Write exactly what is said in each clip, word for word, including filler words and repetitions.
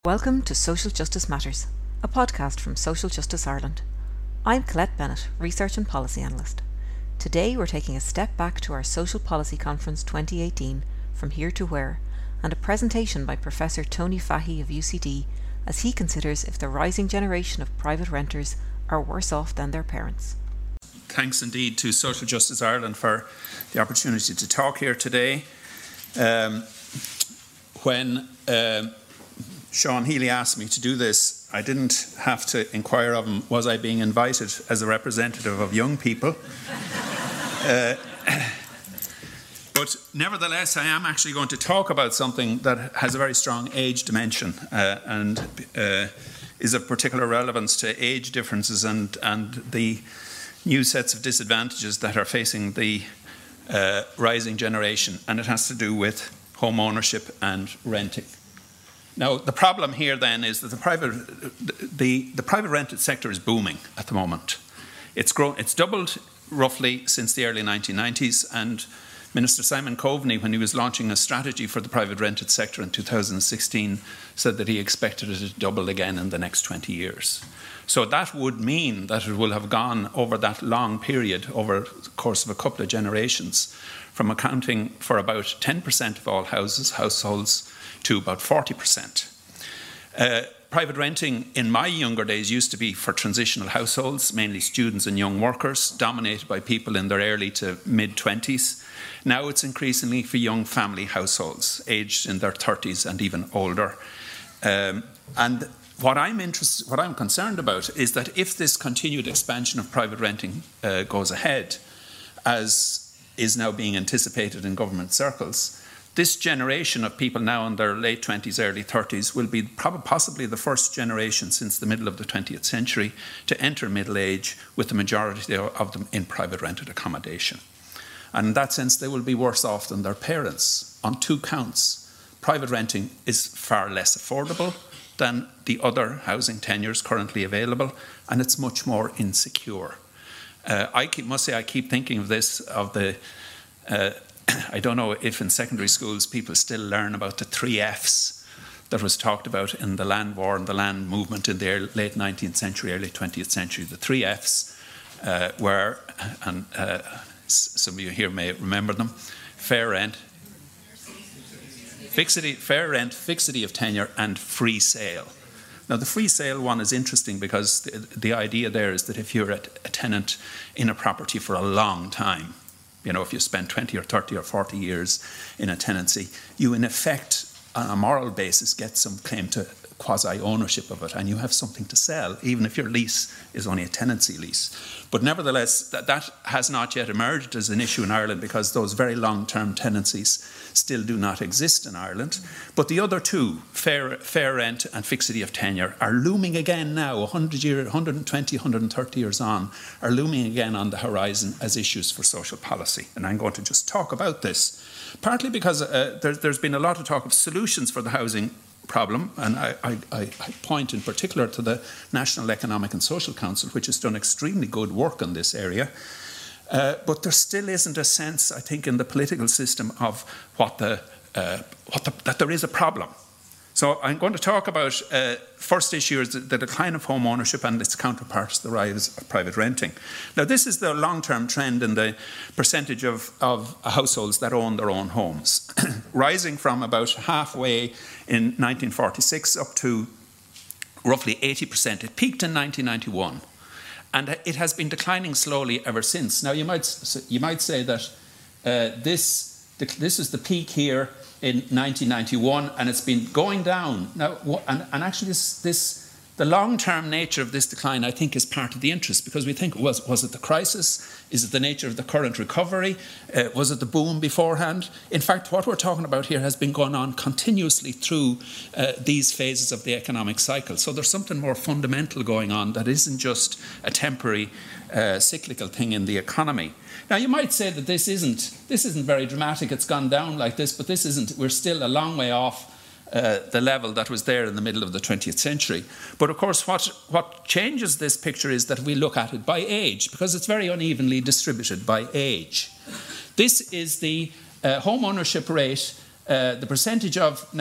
Welcome to Social Justice Matters, a podcast from Social Justice Ireland. I'm Colette Bennett, Research and Policy Analyst. Today we're taking a step back to our Social Policy Conference twenty eighteen, From Here to Where, and a presentation by Professor Tony Fahy of U C D as he considers if the rising generation of private renters are worse off than their parents. Thanks indeed to Social Justice Ireland for the opportunity to talk here today. Um, when uh, Sean Healy asked me to do this, I didn't have to inquire of him, was I being invited as a representative of young people? uh, but nevertheless, I am actually going to talk about something that has a very strong age dimension uh, and uh, is of particular relevance to age differences and, and the new sets of disadvantages that are facing the uh, rising generation, and it has to do with home ownership and renting. Now, the problem here then is that the private, the, the private rented sector is booming at the moment. It's grown, it's doubled roughly since the early nineteen nineties, and Minister Simon Coveney, when he was launching a strategy for the private rented sector in two thousand sixteen, said that he expected it to double again in the next twenty years. So that would mean that it will have gone over that long period, over the course of a couple of generations, from accounting for about ten percent of all houses, households, to about forty percent. Uh, private renting in my younger days used to be for transitional households, mainly students and young workers, dominated by people in their early to mid-twenties. Now it's increasingly for young family households, aged in their thirties and even older. Um, and what I'm interested, what I'm concerned about is that if this continued expansion of private renting uh, goes ahead, as is now being anticipated in government circles, this generation of people now in their late twenties, early thirties will be probably possibly the first generation since the middle of the twentieth century to enter middle age, with the majority of them in private rented accommodation. And in that sense, they will be worse off than their parents on two counts. Private renting is far less affordable than the other housing tenures currently available, and it's much more insecure. Uh, I keep, must say I keep thinking of this, of the uh, I don't know if in secondary schools people still learn about the three F's that was talked about in the land war and the land movement in the late nineteenth century, early twentieth century. The three F's uh, were, and uh, some of you here may remember them, fair rent, fixity, fair rent, fixity of tenure, and free sale. Now, the free sale one is interesting because the, the idea there is that if you're a, a tenant in a property for a long time, you know, if you spend twenty or thirty or forty years in a tenancy, you in effect, on a moral basis, get some claim to quasi-ownership of it, and you have something to sell, even if your lease is only a tenancy lease. But nevertheless, that, that has not yet emerged as an issue in Ireland because those very long-term tenancies still do not exist in Ireland. But the other two, fair, fair rent and fixity of tenure, are looming again now, one hundred year, one hundred twenty, one hundred thirty years on, are looming again on the horizon as issues for social policy. And I'm going to just talk about this, partly because uh, there, there's been a lot of talk of solutions for the housing problem, and I, I, I point in particular to the National Economic and Social Council, which has done extremely good work in this area. Uh, but there still isn't a sense, I think, in the political system of what the, uh, what the, that there is a problem. So I'm going to talk about, uh, first issue is the decline of home ownership and its counterparts, the rise of private renting. Now, this is the long-term trend in the percentage of, of households that own their own homes, rising from about halfway in nineteen forty-six up to roughly eighty percent. It peaked in nineteen ninety-one, and it has been declining slowly ever since. Now, you might, you might say that uh, this, this is the peak here in nineteen ninety-one, and it's been going down. Now, and, and actually this, this, the long-term nature of this decline, I think, is part of the interest, because we think, was, was it the crisis? Is it the nature of the current recovery? Uh, was it the boom beforehand? In fact, what we're talking about here has been going on continuously through uh, these phases of the economic cycle. So there's something more fundamental going on that isn't just a temporary uh, cyclical thing in the economy. Now, you might say that this isn't, this isn't very dramatic, it's gone down like this, but this isn't, we're still a long way off uh, the level that was there in the middle of the twentieth century. But of course, what, what changes this picture is that we look at it by age, because it's very unevenly distributed by age. This is the uh, home ownership rate, uh, the percentage of, now,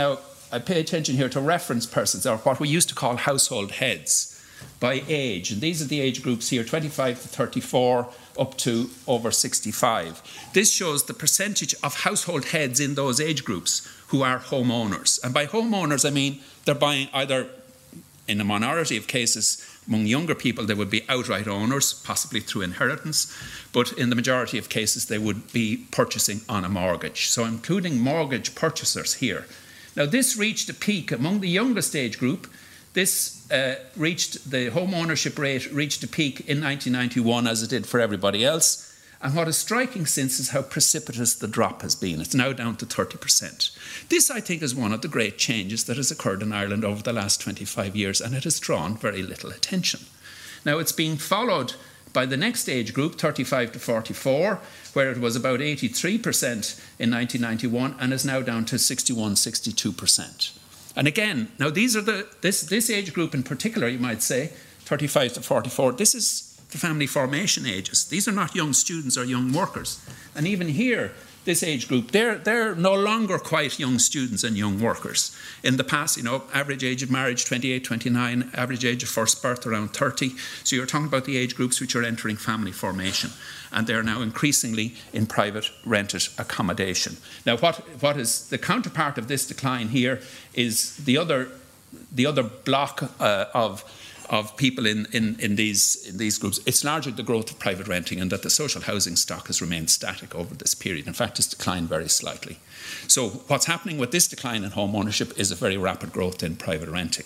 I pay attention here to reference persons, or what we used to call household heads, by age. And these are the age groups here, twenty-five to thirty-four, up to over sixty-five. This shows the percentage of household heads in those age groups who are homeowners. And by homeowners, I mean they're buying either, in a minority of cases, among younger people, they would be outright owners, possibly through inheritance. But in the majority of cases, they would be purchasing on a mortgage. So including mortgage purchasers here. Now, this reached a peak among the youngest age group. This uh, reached, the home ownership rate reached a peak in nineteen ninety-one, as it did for everybody else. And what is striking since is how precipitous the drop has been. It's now down to thirty percent. This, I think, is one of the great changes that has occurred in Ireland over the last twenty-five years, and it has drawn very little attention. Now, it's being followed by the next age group, thirty-five to forty-four, where it was about eighty-three percent in nineteen ninety-one and is now down to sixty-one, sixty-two percent. And again, now these are the, this, this age group in particular, you might say, thirty-five to forty-four, this is the family formation ages. These are not young students or young workers. And even here, this age group, they're, they're no longer quite young students and young workers. In the past, you know, average age of marriage, twenty-eight, twenty-nine, average age of first birth around thirty. So you're talking about the age groups which are entering family formation. And they're now increasingly in private rented accommodation. Now, what, what is the counterpart of this decline here is the other, the other block uh, of of people in, in, in, these, in these groups. It's largely the growth of private renting, and that the social housing stock has remained static over this period. In fact, it's declined very slightly. So what's happening with this decline in home ownership is a very rapid growth in private renting.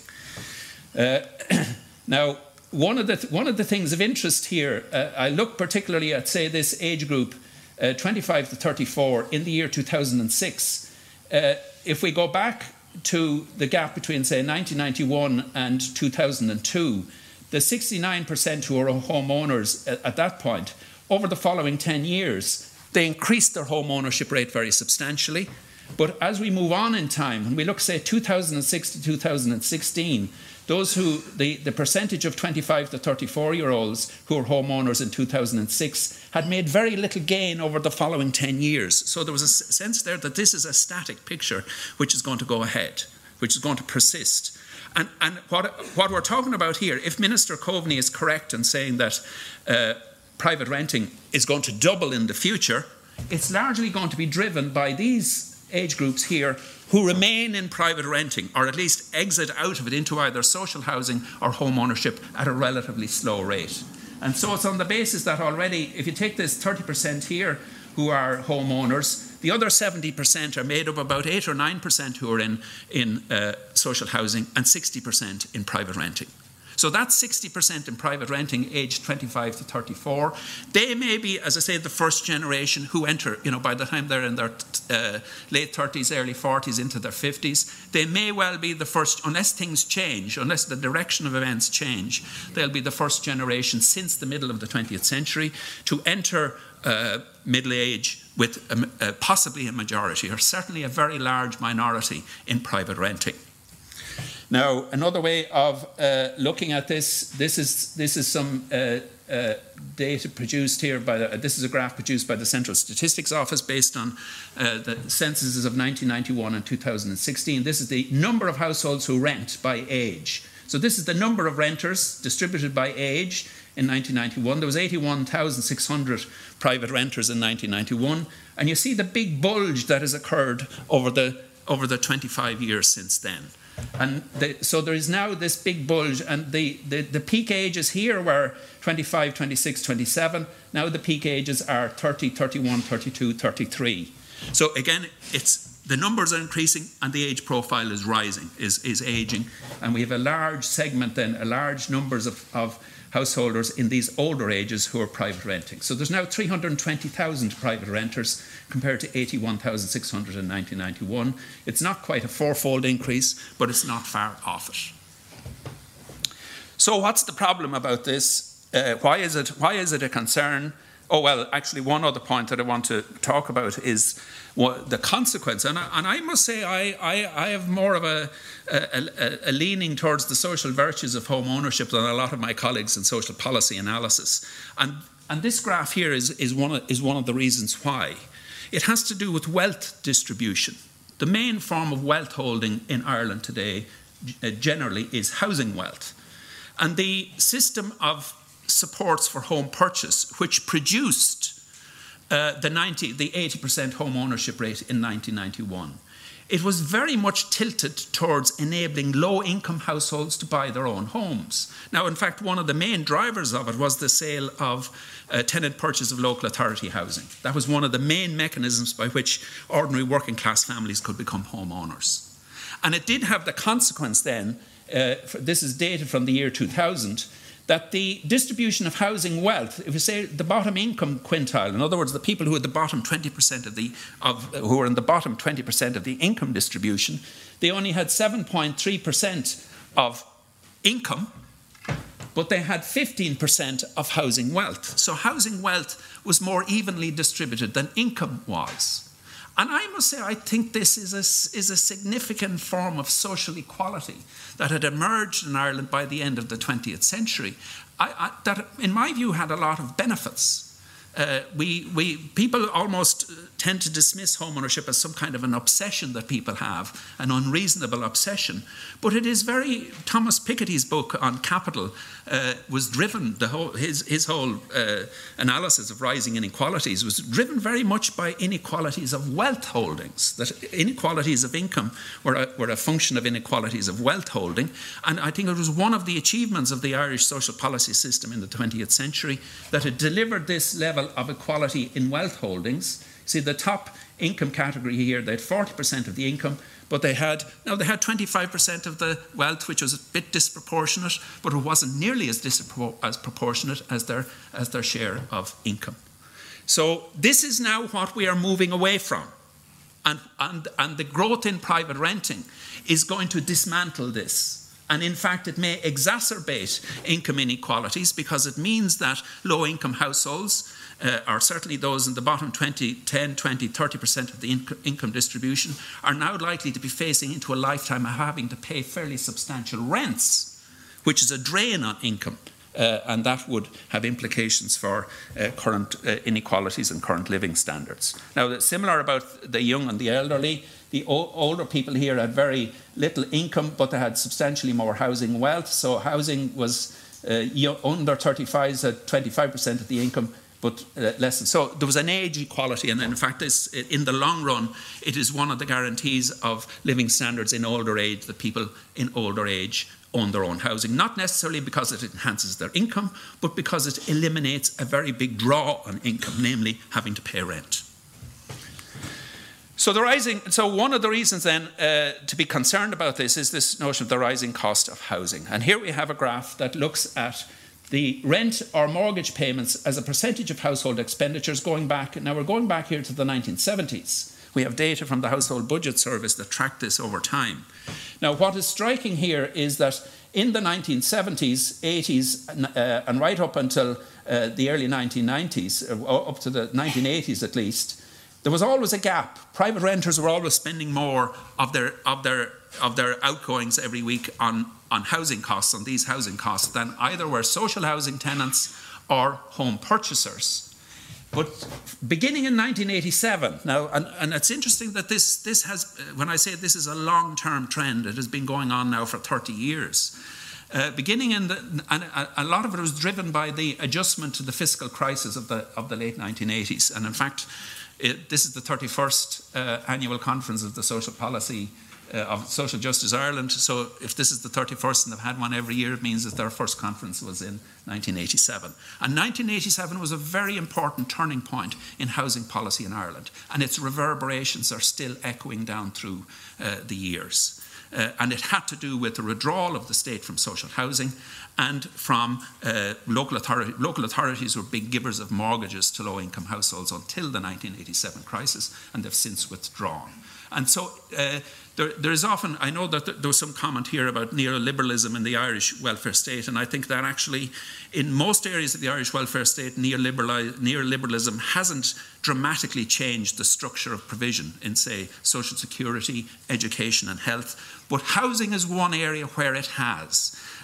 Uh, now, one of, the th one of the things of interest here, uh, I look particularly at, say, this age group, uh, twenty-five to thirty-four, in the year two thousand six. Uh, if we go back to the gap between, say, nineteen ninety-one and two thousand two, the sixty-nine percent who are homeowners at, at that point, over the following ten years, they increased their home ownership rate very substantially. But as we move on in time, when we look, say, two thousand six to two thousand sixteen, those who, the, the percentage of twenty-five to thirty-four-year-olds who were homeowners in two thousand six had made very little gain over the following ten years. So there was a sense there that this is a static picture which is going to go ahead, which is going to persist. And, and what, what we're talking about here, if Minister Coveney is correct in saying that uh, private renting is going to double in the future, it's largely going to be driven by these age groups here who remain in private renting, or at least exit out of it into either social housing or home ownership at a relatively slow rate. And so it's on the basis that already, if you take this thirty percent here who are homeowners, the other seventy percent are made up of about eight or nine percent who are in, in uh, social housing and sixty percent in private renting. So that's sixty percent in private renting, aged twenty-five to thirty-four. They may be, as I say, the first generation who enter, you know, by the time they're in their uh, late thirties, early forties, into their fifties. They may well be the first, unless things change, unless the direction of events change, they'll be the first generation since the middle of the twentieth century to enter uh, middle age with a, uh, possibly a majority, or certainly a very large minority, in private renting. Now, another way of uh, looking at this, this is, this is some uh, uh, data produced here by, the, uh, this is a graph produced by the Central Statistics Office based on uh, the censuses of nineteen ninety-one and two thousand sixteen. This is the number of households who rent by age. So this is the number of renters distributed by age in nineteen ninety-one. There was eighty-one thousand six hundred private renters in nineteen ninety-one. And you see the big bulge that has occurred over the, over the twenty-five years since then. And the, so there is now this big bulge, and the, the, the peak ages here were twenty-five, twenty-six, twenty-seven. Now the peak ages are thirty, thirty-one, thirty-two, thirty-three. So again, it's, the numbers are increasing and the age profile is rising, is, is aging. And we have a large segment then, a large numbers of, of householders in these older ages who are private renting. So there's now three hundred twenty thousand private renters compared to eighty-one thousand six hundred in nineteen ninety-one. It's not quite a fourfold increase, but it's not far off it. So what's the problem about this? Uh, why is it, why is it a concern? Oh, well, actually, one other point that I want to talk about is what the consequence. And I, and I must say, I, I, I have more of a, a, a leaning towards the social virtues of home ownership than a lot of my colleagues in social policy analysis. And, and this graph here is, is, one of, is one of the reasons why. It has to do with wealth distribution. the main form of wealth holding in Ireland today uh, generally is housing wealth. And the system of supports for home purchase, which produced uh, the, ninety, the eighty percent home ownership rate in nineteen ninety-one, it was very much tilted towards enabling low-income households to buy their own homes. Now, in fact, one of the main drivers of it was the sale of uh, tenant purchase of local authority housing. That was one of the main mechanisms by which ordinary working-class families could become homeowners. And it did have the consequence then, uh, for, this is dated from the year two thousand, that the distribution of housing wealth, if you say the bottom income quintile, in other words, the people who are the bottom twenty percent of the, of, who are in the bottom twenty percent of the income distribution, they only had seven point three percent of income, but they had fifteen percent of housing wealth. So housing wealth was more evenly distributed than income was. And I must say, I think this is a, is a significant form of social equality that had emerged in Ireland by the end of the twentieth century, I, I, that, in my view, had a lot of benefits. Uh, we, we, people almost tend to dismiss home ownership as some kind of an obsession that people have, an unreasonable obsession. But it is very, Thomas Piketty's book on capital uh, was driven, the whole, his, his whole uh, analysis of rising inequalities was driven very much by inequalities of wealth holdings, that inequalities of income were a, were a function of inequalities of wealth holding. And I think it was one of the achievements of the Irish social policy system in the twentieth century that it delivered this level of equality in wealth holdings. See, the top income category here, they had forty percent of the income, but they had, now they had twenty-five percent of the wealth, which was a bit disproportionate, but it wasn't nearly as, dispro- as proportionate as their, as their share of income. So this is now what we are moving away from. And, and, and the growth in private renting is going to dismantle this. And in fact, it may exacerbate income inequalities because it means that low-income households, uh, or certainly those in the bottom twenty, ten, twenty, thirty percent of the inc- income distribution, are now likely to be facing into a lifetime of having to pay fairly substantial rents, which is a drain on income. Uh, and that would have implications for uh, current uh, inequalities and current living standards. Now, similar about the young and the elderly, the o- older people here had very little income, but they had substantially more housing wealth. So housing was uh, young, under thirty-fives at twenty-five percent of the income, but uh, less than. So there was an age equality, and in fact, this, in the long run, it is one of the guarantees of living standards in older age that people in older age own their own housing, not necessarily because it enhances their income, but because it eliminates a very big draw on income, namely having to pay rent. So the rising, so one of the reasons then uh, to be concerned about this is this notion of the rising cost of housing. And here we have a graph that looks at the rent or mortgage payments as a percentage of household expenditures going back, now we're going back here to the nineteen seventies. We have data from the Household Budget Service that tracked this over time. Now, what is striking here is that in the nineteen seventies, eighties, uh, and right up until uh, the early nineteen nineties, uh, up to the nineteen eighties at least, there was always a gap. Private renters were always spending more of their of their of their outgoings every week on, on housing costs, on these housing costs, than either were social housing tenants or home purchasers. But beginning in nineteen eighty-seven, now, and, and it's interesting that this, this has, when I say this is a long-term trend, it has been going on now for thirty years. Uh, beginning in the, and a, a lot of it was driven by the adjustment to the fiscal crisis of the, of the late nineteen eighties. And in fact, it, this is the thirty-first uh, annual conference of the social policy Uh, of Social Justice Ireland. So if this is the thirty-first and they've had one every year, it means that their first conference was in nineteen eighty-seven. And nineteen eighty-seven was a very important turning point in housing policy in Ireland. And its reverberations are still echoing down through uh, the years. Uh, and it had to do with the withdrawal of the state from social housing and from uh, local, authority, local authorities were big givers of mortgages to low-income households until the nineteen eighty-seven crisis, and they've since withdrawn. And so uh, there, there is often, I know that there was some comment here about neoliberalism in the Irish welfare state, and I think that actually in most areas of the Irish welfare state, neoliberalism hasn't dramatically changed the structure of provision in, say, social security, education and health. But housing is one area where it has.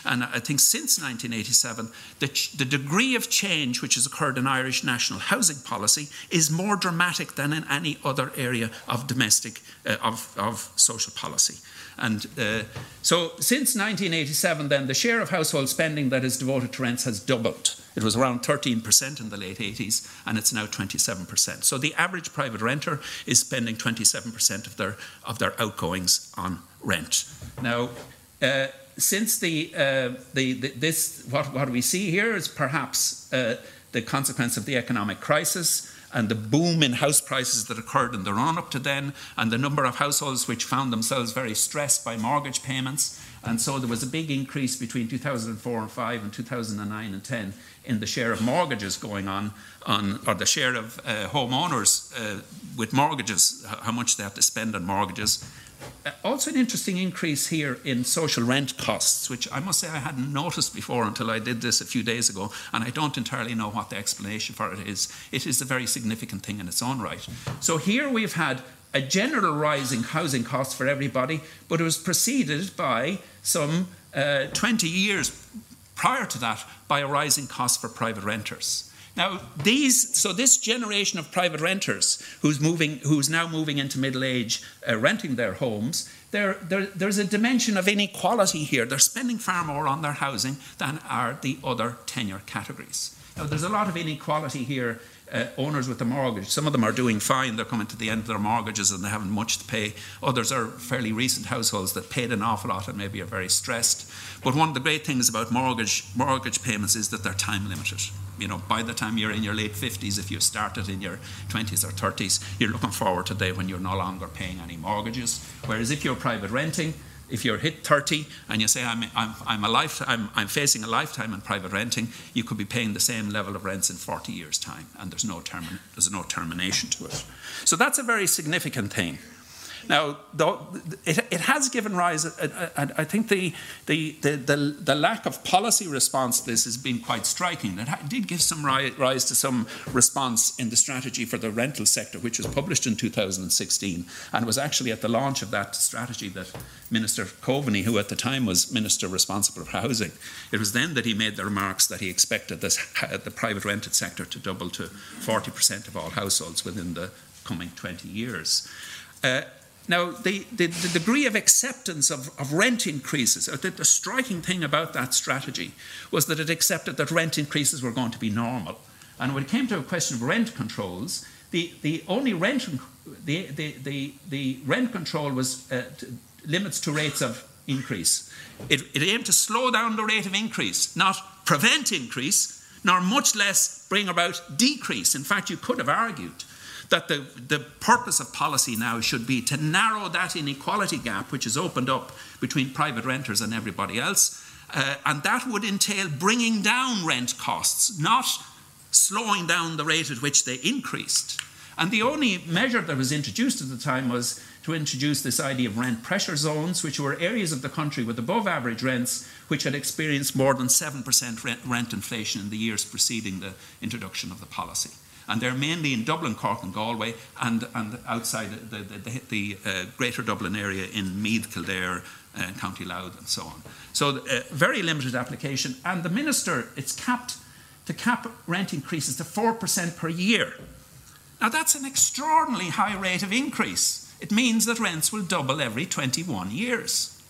and I think since nineteen eighty-seven, the, the degree of change which has occurred in Irish national housing policy is more dramatic than in any other area of domestic, uh, of, of social policy. And uh, so since nineteen eighty-seven, then, the share of household spending that is devoted to rents has doubled. It was around thirteen percent in the late eighties, and it's now twenty-seven percent. So the average private renter is spending twenty-seven percent of their, of their outgoings on rent. Now, uh, since the, uh, the, the this, what, what we see here is perhaps uh, the consequence of the economic crisis and the boom in house prices that occurred in the run-up to then, and the number of households which found themselves very stressed by mortgage payments. And so there was a big increase between two thousand four and five and two thousand nine and ten in the share of mortgages going on, on or the share of uh, homeowners uh, with mortgages, how much they have to spend on mortgages. Uh, also an interesting increase here in social rent costs, which I must say I hadn't noticed before until I did this a few days ago, and I don't entirely know what the explanation for it is. It is a very significant thing in its own right. So here we've had a general rise in housing costs for everybody, but it was preceded by some uh, twenty years prior to that by a rising cost for private renters. Now, these, so this generation of private renters who's moving, who's now moving into middle age, uh, renting their homes, there, there, there's a dimension of inequality here. They're spending far more on their housing than are the other tenure categories. Now, there's a lot of inequality here. Uh, owners with a mortgage, some of them are doing fine, they're coming to the end of their mortgages and they haven't much to pay. Others are fairly recent households that paid an awful lot and maybe are very stressed. But one of the great things about mortgage mortgage payments is that they're time limited. You know, by the time you're in your late fifties, if you started in your twenties or thirties, you're looking forward to the day when you're no longer paying any mortgages. Whereas if you're private renting, if you're hit thirty and you say, I'm, I'm, I'm, a life, I'm, I'm facing a lifetime in private renting, you could be paying the same level of rents in forty years' time, and there's no, termi- there's no termination to it. So that's a very significant thing. Now, though, it, it has given rise, and I think the, the, the, the, the lack of policy response to this has been quite striking. It did give some rise to some response in the strategy for the rental sector, which was published in two thousand sixteen, and was actually at the launch of that strategy that Minister Coveney, who at the time was Minister responsible for housing, it was then that he made the remarks that he expected this, the private rented sector to double to forty percent of all households within the coming twenty years. Uh, Now, the, the, the degree of acceptance of, of rent increases, the, the striking thing about that strategy was that it accepted that rent increases were going to be normal. And when it came to a question of rent controls, the, the only rent, the, the, the, the rent control was uh, to, limits to rates of increase. It, it aimed to slow down the rate of increase, not prevent increase, nor much less bring about decrease. In fact, you could have argued that the, the purpose of policy now should be to narrow that inequality gap which is opened up between private renters and everybody else, uh, and that would entail bringing down rent costs, not slowing down the rate at which they increased. And the only measure that was introduced at the time was to introduce this idea of rent pressure zones, which were areas of the country with above average rents which had experienced more than seven percent rent, rent inflation in the years preceding the introduction of the policy. And they're mainly in Dublin, Cork and Galway, and, and outside the, the, the, the uh, Greater Dublin area in Meath, Kildare, and County Louth and so on. So uh, very limited application. And the Minister, it's capped to cap rent increases to four percent per year. Now that's an extraordinarily high rate of increase. It means that rents will double every twenty-one years.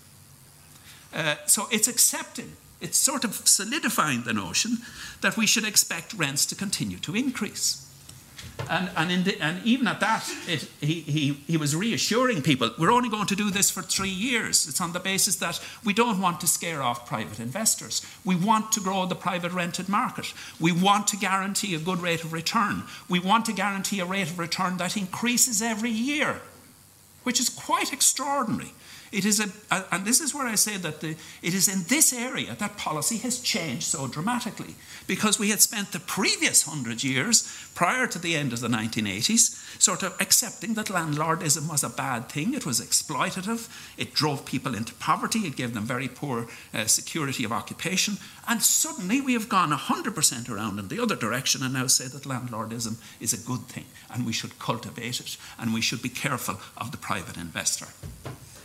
Uh, so it's accepting, it's sort of solidifying the notion that we should expect rents to continue to increase. And, and, in the, and even at that, it, he, he, he was reassuring people, we're only going to do this for three years. It's on the basis that we don't want to scare off private investors. We want to grow the private rented market. We want to guarantee a good rate of return. We want to guarantee a rate of return that increases every year, which is quite extraordinary. It is a, and this is where I say that the, it is in this area that policy has changed so dramatically, because we had spent the previous hundred years, prior to the end of the nineteen eighties, sort of accepting that landlordism was a bad thing. It was exploitative. It drove people into poverty. It gave them very poor uh, security of occupation. And suddenly we have gone one hundred percent around in the other direction and now say that landlordism is a good thing and we should cultivate it and we should be careful of the private investor.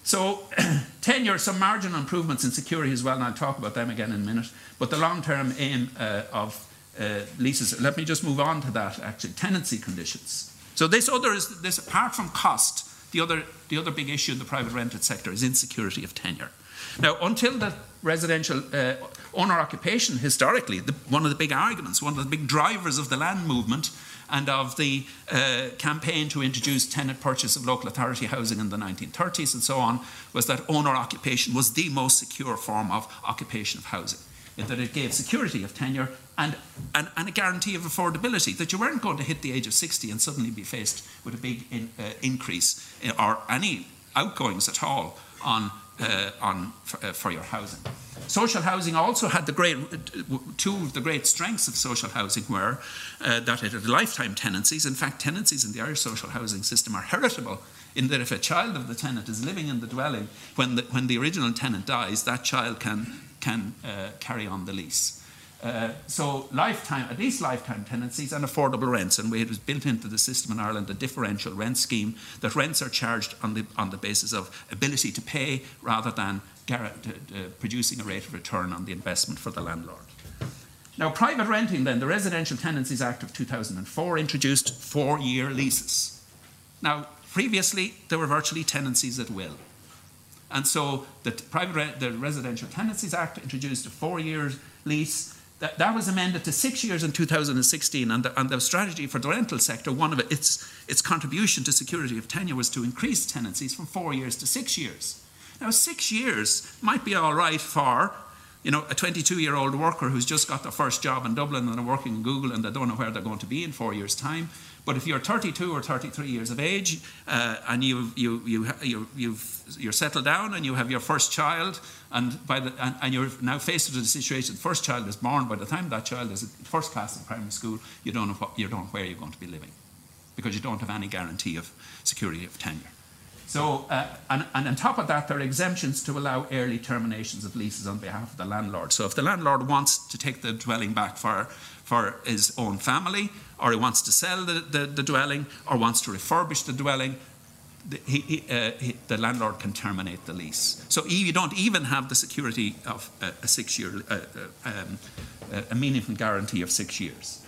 So tenure, some marginal improvements in security as well, and I'll talk about them again in a minute. But the long-term aim uh, of uh, leases, let me just move on to that actually, tenancy conditions. So this other is, this apart from cost, the other, the other big issue in the private rented sector is insecurity of tenure. Now, until the residential uh, owner-occupation, historically, the, one of the big arguments, one of the big drivers of the land movement and of the uh, campaign to introduce tenant purchase of local authority housing in the nineteen thirties and so on, was that owner-occupation was the most secure form of occupation of housing, in that it gave security of tenure and, and, and a guarantee of affordability, that you weren't going to hit the age of sixty and suddenly be faced with a big in, uh, increase in, or any outgoings at all on Uh, on for, uh, for your housing. Social housing also had the great, two of the great strengths of social housing were uh, that it had lifetime tenancies. In fact, tenancies in the Irish social housing system are heritable, in that if a child of the tenant is living in the dwelling, when the, when the original tenant dies, that child can, can uh, carry on the lease. Uh, so lifetime, at least lifetime tenancies and affordable rents, and it was built into the system in Ireland, a differential rent scheme, that rents are charged on the, on the basis of ability to pay rather than uh, uh, producing a rate of return on the investment for the landlord. Now, private renting then, the Residential Tenancies Act of two thousand four introduced four-year leases. Now, previously there were virtually tenancies at will. And so the, private re the Residential Tenancies Act introduced a four-year lease. That, that was amended to six years in two thousand sixteen, and the, and the strategy for the rental sector, one of it, its, its contribution to security of tenure was to increase tenancies from four years to six years. Now, six years might be all right for, you know, a twenty-two-year-old worker who's just got their first job in Dublin and are working in Google and they don't know where they're going to be in four years' time. But if you're thirty-two or thirty-three years of age uh, and you, you, you, you, you've, you're settled down and you have your first child, and, by the, and, and you're now faced with the situation, the first child is born, by the time that child is at first class in primary school, you don't know, what, you don't know where you're going to be living, because you don't have any guarantee of security of tenure. So, uh, and, and on top of that, there are exemptions to allow early terminations of leases on behalf of the landlord. So if the landlord wants to take the dwelling back for, for his own family, or he wants to sell the, the, the dwelling, or wants to refurbish the dwelling, the, he, he, uh, he, the landlord can terminate the lease. So you don't even have the security of a, a six-year, uh, uh, um, a meaningful guarantee of six years.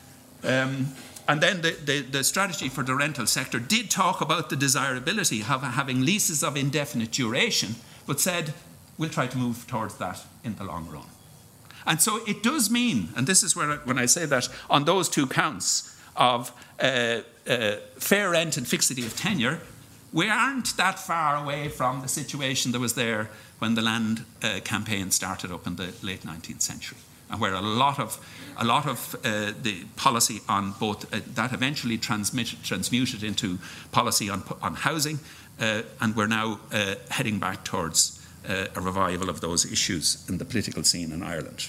Um, And then the, the, the strategy for the rental sector did talk about the desirability of having leases of indefinite duration, but said, we'll try to move towards that in the long run. And so it does mean, and this is where I, when I say that, on those two counts of uh, uh, fair rent and fixity of tenure, we aren't that far away from the situation that was there when the land uh, campaign started up in the late nineteenth century. And where a lot of, a lot of uh, the policy on both, uh, that eventually transmitted, transmuted into policy on, on housing, uh, and we're now uh, heading back towards uh, a revival of those issues in the political scene in Ireland.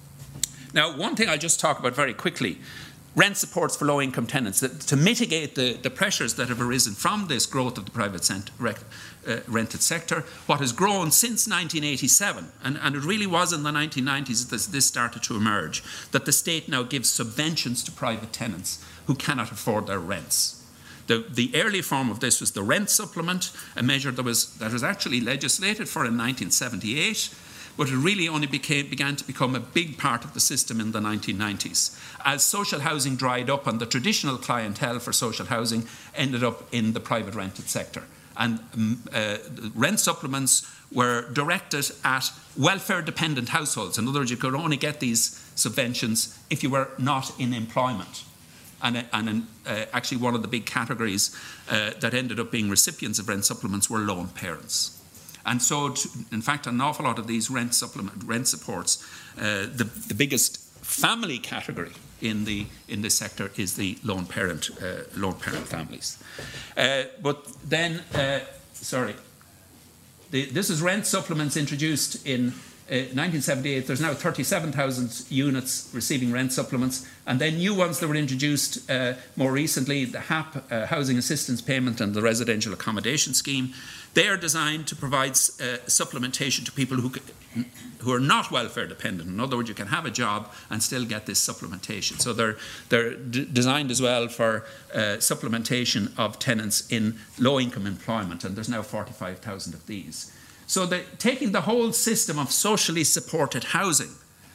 Now, one thing I'll just talk about very quickly, rent supports for low-income tenants, that, to mitigate the, the pressures that have arisen from this growth of the private cent, rec, uh, rented sector. What has grown since nineteen eighty-seven, and, and it really was in the nineteen nineties that this started to emerge, that the state now gives subventions to private tenants who cannot afford their rents. The, the early form of this was the rent supplement, a measure that was, that was actually legislated for in nineteen seventy-eight, but it really only became, began to become a big part of the system in the nineteen nineties. As social housing dried up and the traditional clientele for social housing ended up in the private rented sector. And um, uh, rent supplements were directed at welfare-dependent households. In other words, you could only get these subventions if you were not in employment. And, and uh, actually one of the big categories uh, that ended up being recipients of rent supplements were lone parents. And so, to, in fact, an awful lot of these rent supplement, rent supports, uh, the, the biggest family category in the in this sector is the lone parent, uh, lone parent families. Uh, but then, uh, sorry, the, this is rent supplements introduced in uh, nineteen seventy-eight. There's now thirty-seven thousand units receiving rent supplements, and then new ones that were introduced uh, more recently, the H A P, uh, Housing Assistance Payment, and the Residential Accommodation Scheme. They are designed to provide uh, supplementation to people who, who are not welfare dependent. In other words, you can have a job and still get this supplementation. So they're, they're d- designed as well for uh, supplementation of tenants in low-income employment, and there's now forty-five thousand of these. So the, taking the whole system of socially supported housing,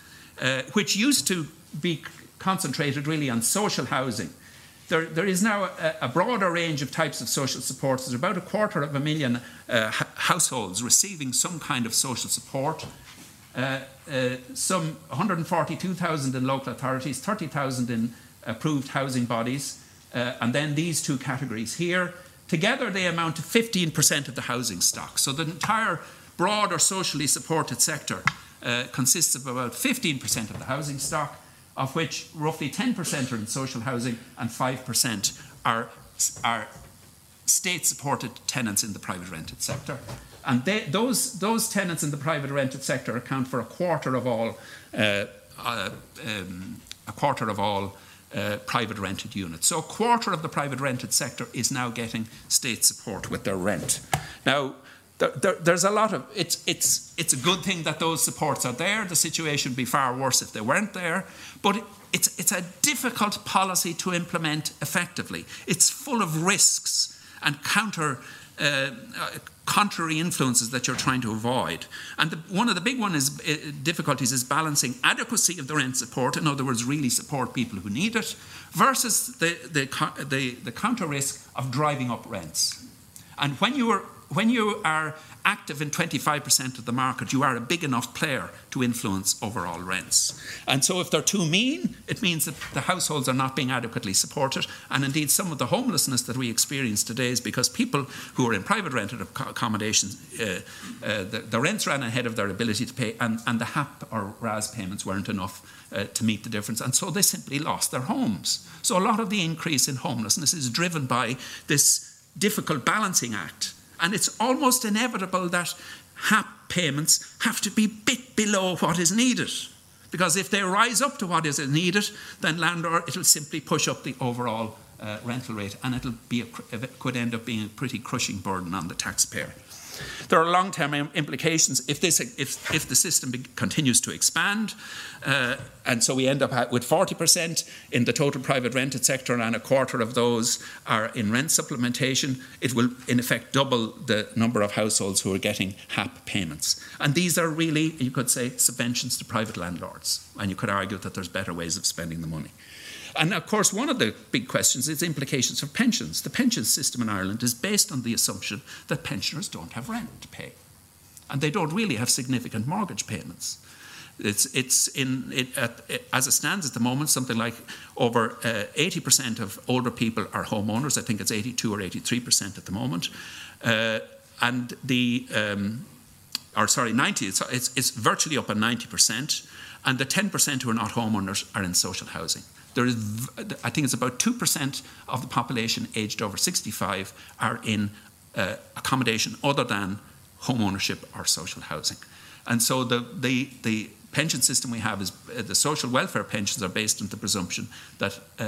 uh, which used to be concentrated really on social housing, There, there is now a, a broader range of types of social supports. There's about a quarter of a million uh, h- households receiving some kind of social support. Uh, uh, some one hundred forty-two thousand in local authorities, thirty thousand in approved housing bodies, uh, and then these two categories here. Together they amount to fifteen percent of the housing stock. So the entire broader socially supported sector uh, consists of about fifteen percent of the housing stock, of which roughly ten percent are in social housing and five percent are, are state-supported tenants in the private rented sector. And they, those, those tenants in the private rented sector account for a quarter of all, uh, uh, um, a quarter of all uh, private rented units. So a quarter of the private rented sector is now getting state support with their rent. Now, There, there, there's a lot of, it's, it's, it's a good thing that those supports are there. The situation would be far worse if they weren't there. But it's, it's a difficult policy to implement effectively. It's full of risks and counter, uh, uh, contrary influences that you're trying to avoid. And the, one of the big one is, uh, difficulties is balancing adequacy of the rent support, in other words, really support people who need it, versus the, the, the, the counter risk of driving up rents. And when you are When you are active in twenty-five percent of the market, you are a big enough player to influence overall rents. And so if they're too mean, it means that the households are not being adequately supported. And indeed, some of the homelessness that we experience today is because people who are in private rented accommodations, uh, uh, the, the rents ran ahead of their ability to pay, and, and the H A P or R A S payments weren't enough uh, to meet the difference. And so they simply lost their homes. So a lot of the increase in homelessness is driven by this difficult balancing act. And it's almost inevitable that H A P payments have to be a bit below what is needed. Because if they rise up to what is needed, then landlord, it'll simply push up the overall uh, rental rate, and it'll be a, it could end up being a pretty crushing burden on the taxpayer. There are long-term implications if this if if the system be, continues to expand, uh, and so we end up with forty percent in the total private rented sector, and a quarter of those are in rent supplementation. It will in effect double the number of households who are getting H A P payments, and these are really, you could say, subventions to private landlords, and you could argue that there's better ways of spending the money. And of course, one of the big questions is implications for pensions. The pension system in Ireland is based on the assumption that pensioners don't have rent to pay, and they don't really have significant mortgage payments. It's, it's in, it, at, it, as it stands at the moment, something like over uh, eighty percent of older people are homeowners. I think it's eighty-two or eighty-three percent at the moment. Uh, and the, um, or sorry, ninety, it's, it's, it's virtually up at ninety percent. And the ten percent who are not homeowners are in social housing. There is, I think it's about two percent of the population aged over sixty-five are in uh, accommodation other than home ownership or social housing. And so the, the, the pension system we have is, uh, the social welfare pensions are based on the presumption that uh,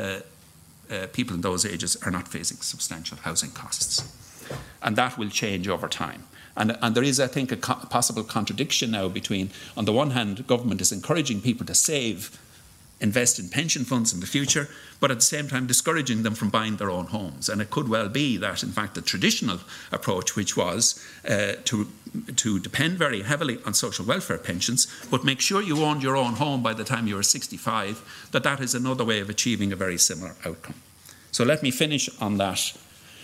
uh, people in those ages are not facing substantial housing costs. And that will change over time. And, and there is, I think, a co- possible contradiction now between, on the one hand, the government is encouraging people to save, invest in pension funds in the future, but at the same time discouraging them from buying their own homes. And it could well be that, in fact, the traditional approach, which was uh, to, to depend very heavily on social welfare pensions, but make sure you owned your own home by the time you were sixty-five, that that is another way of achieving a very similar outcome. So let me finish on that.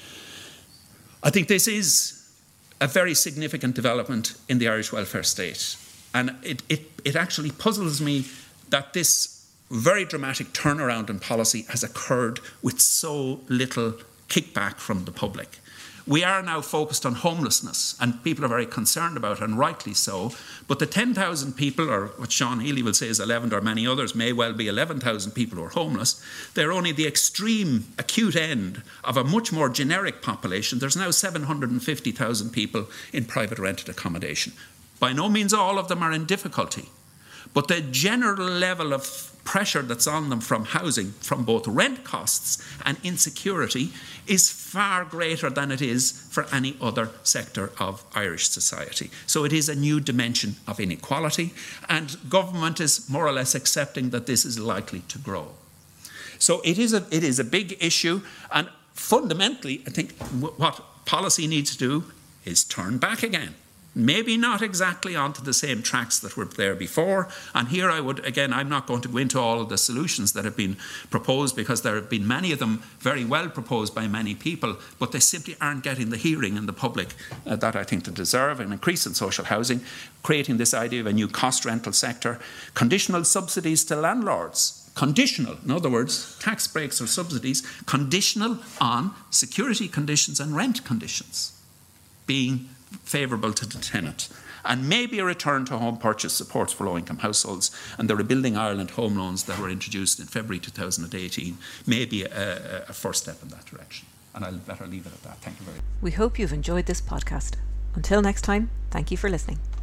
I think this is a very significant development in the Irish welfare state. And it, it, it actually puzzles me that this very dramatic turnaround in policy has occurred with so little kickback from the public. We are now focused on homelessness, and people are very concerned about it, and rightly so. But the ten thousand people, or what Sean Healy will say is eleven, or many others may well be eleven thousand people who are homeless, they're only the extreme acute end of a much more generic population. There's now seven hundred fifty thousand people in private rented accommodation. By no means all of them are in difficulty. but the general level of pressure that's on them from housing, from both rent costs and insecurity, is far greater than it is for any other sector of Irish society. So it is a new dimension of inequality, and government is more or less accepting that this is likely to grow. So it is a, it is a big issue, and fundamentally, I think what policy needs to do is turn back again. Maybe not exactly onto the same tracks that were there before. And here I would, again, I'm not going to go into all of the solutions that have been proposed, because there have been many of them very well proposed by many people, but they simply aren't getting the hearing in the public uh, that I think they deserve. An increase in social housing, creating this idea of a new cost rental sector, conditional subsidies to landlords. Conditional, in other words, tax breaks or subsidies, conditional on security conditions and rent conditions being favourable to the tenant, and maybe a return to home purchase supports for low-income households, and the Rebuilding Ireland home loans that were introduced in February two thousand eighteen may be a, a first step in that direction. And I'll better leave it at that. Thank you very much. We hope you've enjoyed this podcast. Until next time, thank you for listening.